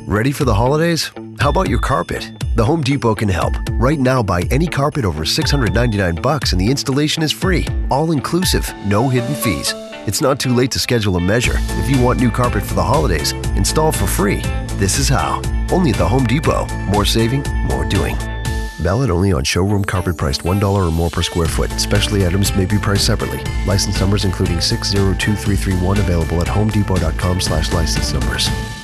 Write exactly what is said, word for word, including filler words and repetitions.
Ready for the holidays? How about your carpet? The Home Depot can help. Right now, buy any carpet over six hundred ninety-nine bucks and the installation is free. All inclusive, no hidden fees. It's not too late to schedule a measure. If you want new carpet for the holidays, install for free. This is how. Only at the Home Depot. More saving, more doing. Valid only on showroom carpet priced one dollar or more per square foot. Specialty items may be priced separately. License numbers including six zero two three three one available at homedepot dot com slash license numbers.